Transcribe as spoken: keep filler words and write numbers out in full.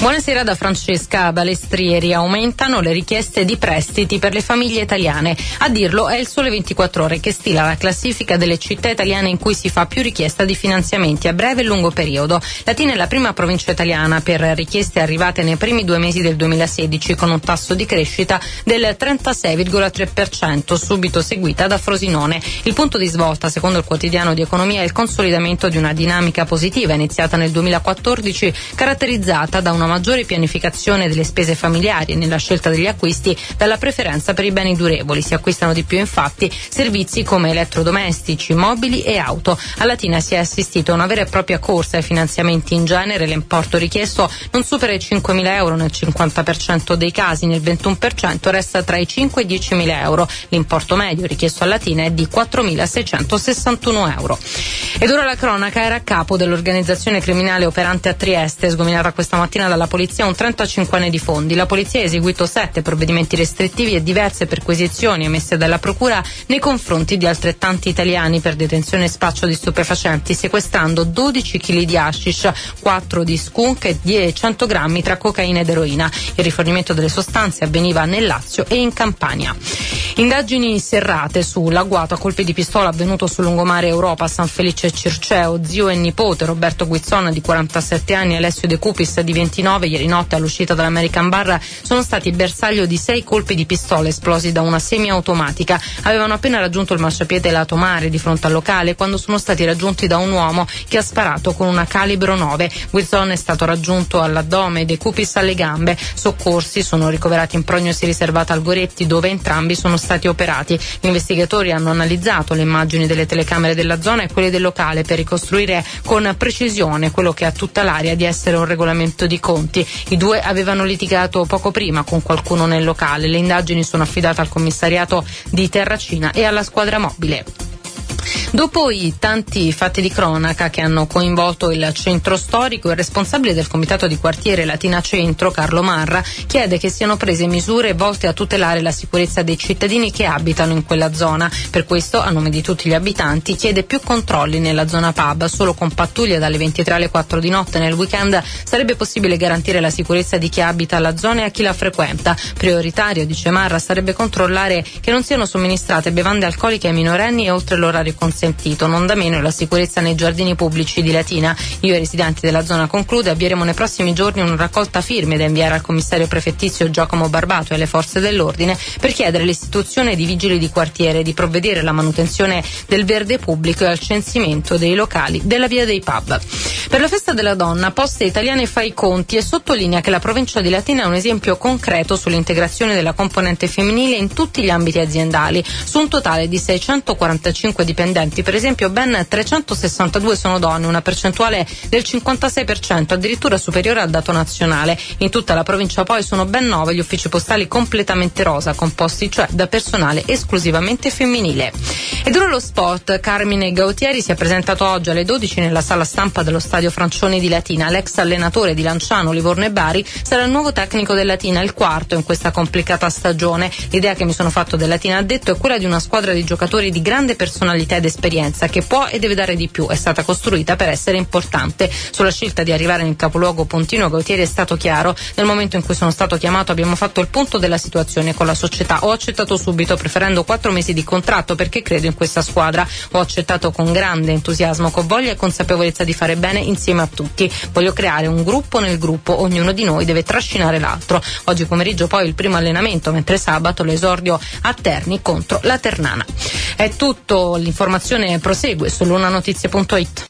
Buonasera da Francesca Balestrieri. Aumentano le richieste di prestiti per le famiglie italiane. A dirlo è il Sole ventiquattro Ore, che stila la classifica delle città italiane in cui si fa più richiesta di finanziamenti a breve e lungo periodo. Latina è la prima provincia italiana per richieste arrivate nei primi due mesi del duemilasedici, con un tasso di crescita del trentasei virgola tre per cento, subito seguita da Frosinone. Il punto di svolta, secondo il quotidiano di Economia, è il consolidamento di una dinamica positiva iniziata nel duemilaquattordici, caratterizzata da una maggiore pianificazione delle spese familiari e nella scelta degli acquisti dalla preferenza per i beni durevoli. Si acquistano di più infatti servizi come elettrodomestici, mobili e auto. A Latina si è assistito a una vera e propria corsa ai finanziamenti. In genere l'importo richiesto non supera i cinquemila euro nel cinquanta per cento dei casi, nel ventuno per cento resta tra i cinque e i diecimila euro. L'importo medio richiesto a Latina è di quattromilaseicentosessantuno euro. Ed ora la cronaca. Era a capo dell'organizzazione criminale operante a Trieste, sgominata questa mattina dalla polizia un trentacinquenne di Fondi. La polizia ha eseguito sette provvedimenti restrittivi e diverse perquisizioni emesse dalla procura nei confronti di altrettanti italiani per detenzione e spaccio di stupefacenti, sequestrando dodici chili di hashish, quattro di skunk e cento grammi tra cocaina ed eroina. Il rifornimento delle sostanze avveniva nel Lazio e in Campania. Indagini serrate sull'agguato a colpi di pistola avvenuto sul lungomare Europa, San Felice e Circeo. Zio e nipote, Roberto Guizzon di quarantasette anni e Alessio De Cupis di ventinove, ieri notte all'uscita dall'American Bar sono stati bersaglio di sei colpi di pistola esplosi da una semiautomatica. Avevano appena raggiunto il marciapiede lato mare di fronte al locale quando sono stati raggiunti da un uomo che ha sparato con una calibro nove. Guizzon è stato raggiunto all'addome, De Cupis alle gambe. Soccorsi, sono ricoverati in prognosi riservata al Goretti, dove entrambi sono stati operati. Gli investigatori hanno analizzato le immagini delle telecamere della zona e quelle del locale per ricostruire con precisione quello che ha tutta l'aria di essere un regolamento di conti. I due avevano litigato poco prima con qualcuno nel locale. Le indagini sono affidate al commissariato di Terracina e alla squadra mobile. Dopo i tanti fatti di cronaca che hanno coinvolto il centro storico, il responsabile del comitato di quartiere Latina Centro, Carlo Marra, chiede che siano prese misure volte a tutelare la sicurezza dei cittadini che abitano in quella zona. Per questo, a nome di tutti gli abitanti, chiede più controlli nella zona pub. Solo con pattuglie dalle ventitré alle quattro di notte nel weekend sarebbe possibile garantire la sicurezza di chi abita la zona e a chi la frequenta. Prioritario, dice Marra, sarebbe controllare che non siano somministrate bevande alcoliche ai minorenni e oltre l'orario consentito. Non da meno la sicurezza nei giardini pubblici di Latina. Io e i residenti della zona, conclude, avvieremo nei prossimi giorni una raccolta firme da inviare al commissario prefettizio Giacomo Barbato e alle forze dell'ordine per chiedere all'istituzione di vigili di quartiere di provvedere alla manutenzione del verde pubblico e al censimento dei locali della via dei pub. Per la festa della donna, Poste Italiane fa i conti e sottolinea che la provincia di Latina è un esempio concreto sull'integrazione della componente femminile in tutti gli ambiti aziendali. Su un totale di seicentoquarantacinque dipendenti, per esempio, ben trecentosessantadue sono donne, una percentuale del cinquantasei per cento, addirittura superiore al dato nazionale. In tutta la provincia poi sono ben nove gli uffici postali completamente rosa, composti cioè da personale esclusivamente femminile. Ed ora lo sport. Carmine Gautieri si è presentato oggi alle dodici nella sala stampa dello stadio Francioni di Latina. L'ex allenatore di Lanciano, Livorno e Bari sarà il nuovo tecnico del Latina, il quarto in questa complicata stagione. L'idea che mi sono fatto del Latina, ha detto, è quella di una squadra di giocatori di grande personalità ed esperienza che può e deve dare di più. È stata costruita per essere importante. Sulla scelta di arrivare nel capoluogo pontino, Gautieri è stato chiaro: nel momento in cui sono stato chiamato abbiamo fatto il punto della situazione con la società. Ho accettato subito, preferendo quattro mesi di contratto perché credo in questa squadra. Ho accettato con grande entusiasmo, con voglia e consapevolezza di fare bene insieme a tutti. Voglio creare un gruppo nel gruppo, ognuno di noi deve trascinare l'altro. Oggi pomeriggio poi il primo allenamento, mentre sabato l'esordio a Terni contro la Ternana. È tutto, l'informazione prosegue su lunanotizia punto it.